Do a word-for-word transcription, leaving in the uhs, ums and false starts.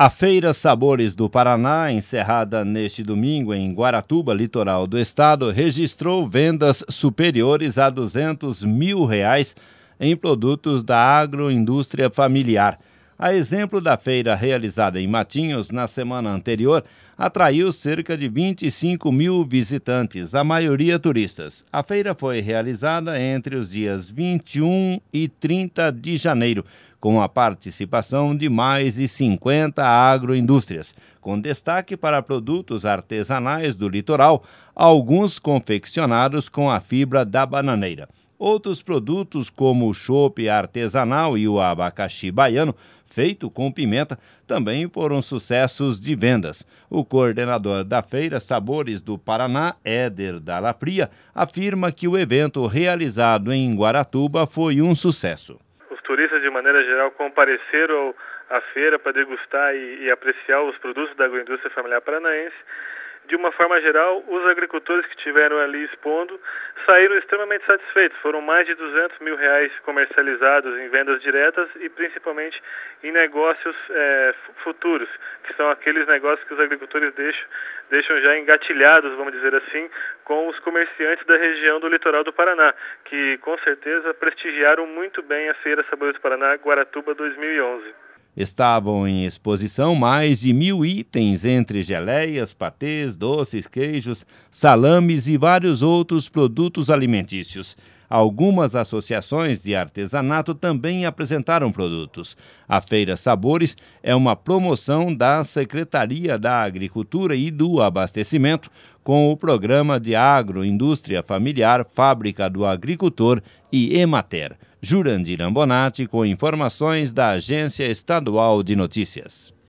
A Feira Sabores do Paraná, encerrada neste domingo em Guaratuba, litoral do estado, registrou vendas superiores a duzentos mil reais em produtos da agroindústria familiar. A exemplo da feira realizada em Matinhos na semana anterior, atraiu cerca de vinte e cinco mil visitantes, a maioria turistas. A feira foi realizada entre os dias vinte e um e trinta de janeiro, com a participação de mais de cinquenta agroindústrias, com destaque para produtos artesanais do litoral, alguns confeccionados com a fibra da bananeira. Outros produtos, como o chopp artesanal e o abacaxi baiano, feito com pimenta, também foram sucessos de vendas. O coordenador da Feira Sabores do Paraná, Éder Dallapria, afirma que o evento realizado em Guaratuba foi um sucesso. Os turistas, de maneira geral, compareceram à feira para degustar e, e apreciar os produtos da agroindústria familiar paranaense. De uma forma geral, os agricultores que estiveram ali expondo saíram extremamente satisfeitos. Foram mais de duzentos mil reais comercializados em vendas diretas e principalmente em negócios é, futuros, que são aqueles negócios que os agricultores deixam, deixam já engatilhados, vamos dizer assim, com os comerciantes da região do litoral do Paraná, que com certeza prestigiaram muito bem a Feira Sabores do Paraná Guaratuba dois mil e onze. Estavam em exposição mais de mil itens, entre geleias, patês, doces, queijos, salames e vários outros produtos alimentícios. Algumas associações de artesanato também apresentaram produtos. A Feira Sabores é uma promoção da Secretaria da Agricultura e do Abastecimento, com o Programa de Agroindústria Familiar Fábrica do Agricultor e Emater. Jurandir Ambonati, com informações da Agência Estadual de Notícias.